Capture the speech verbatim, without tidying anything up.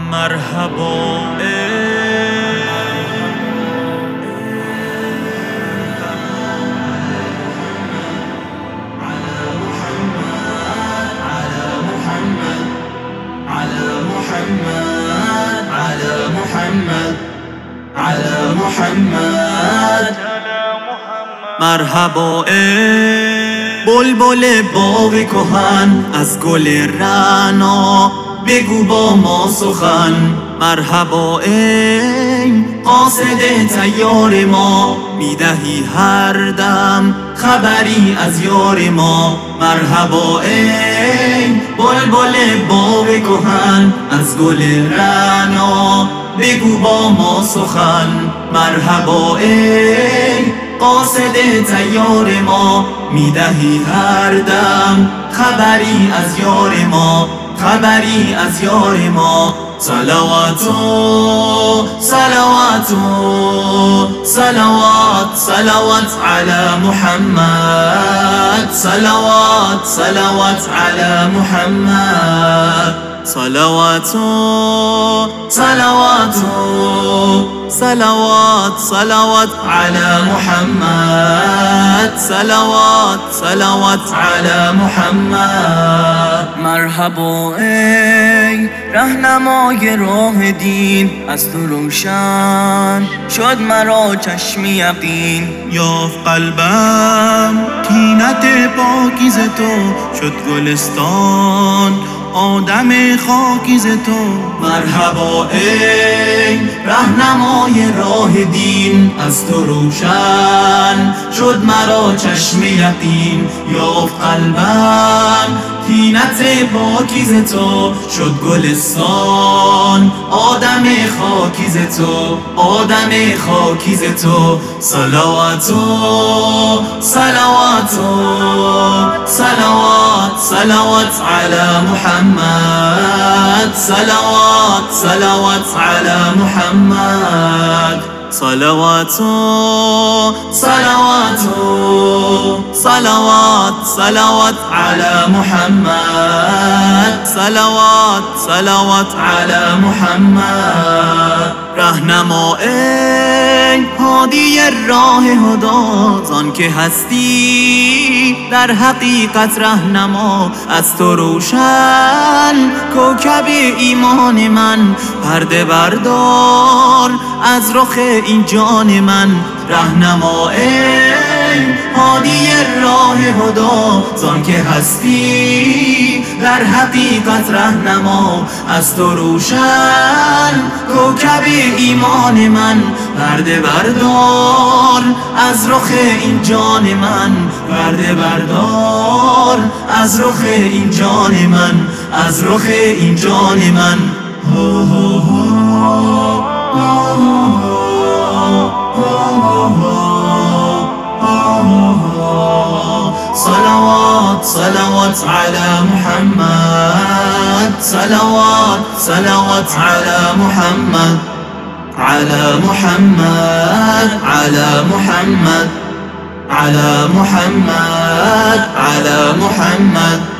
مرحبا على محمد مرحبا ای بلبل باغ کهن از گل رعنا بگو با ما سخن. مرحبا ای قاصد تیار ما میدهی هر دم خبری از یار ما. مرحبا ای بلبل باغ کهن از گل رعنا بگو با ما سخن. مرحبا ای قاصد تیار ما میدهی هر دم خبری از یار ما خبری از یار ما. صلواتو صلواتو صلوات صلوات على محمد صلوات صلوات على محمد صلواتو صلواتو صلوات صلوات على محمد صلوات صلوات على محمد. مرحبا ای رهنمای راه دین از تو روشن شد مرا چشم یقین. یافت قلبم طینت پاکیز تو شد گلستان آدم خاکیز تو. مرحبا ای رهنمای راه دین از تو روشن شد مرا چشم یقین. یافت قلبم طینت پاکیز تو شد گلستان آدم خاکیز تو آدم خاکیز تو. صلواتو صلواتو صلوات صلوات على محمد صلوات صلوات على محمد. صلواتو صلواتو صلوات صلوات على محمد صلوات صلوات على محمد. رهنما ای هادی راه هدا زان که هستی در حقیقت رهنما از تو روشن کوکب ایمان من پرده بردار از رخ این جان من. رهنما ای هادی راه هدا زان که هستی در حقیقت رهنما از تو روشن کوکب ایمان من پرده بردار از رخ این جان من پرده بردار از رخ این جان من از رخ این جان من. صلوات صلوات على محمد صلوات صلوات على محمد على محمد على محمد على محمد على محمد.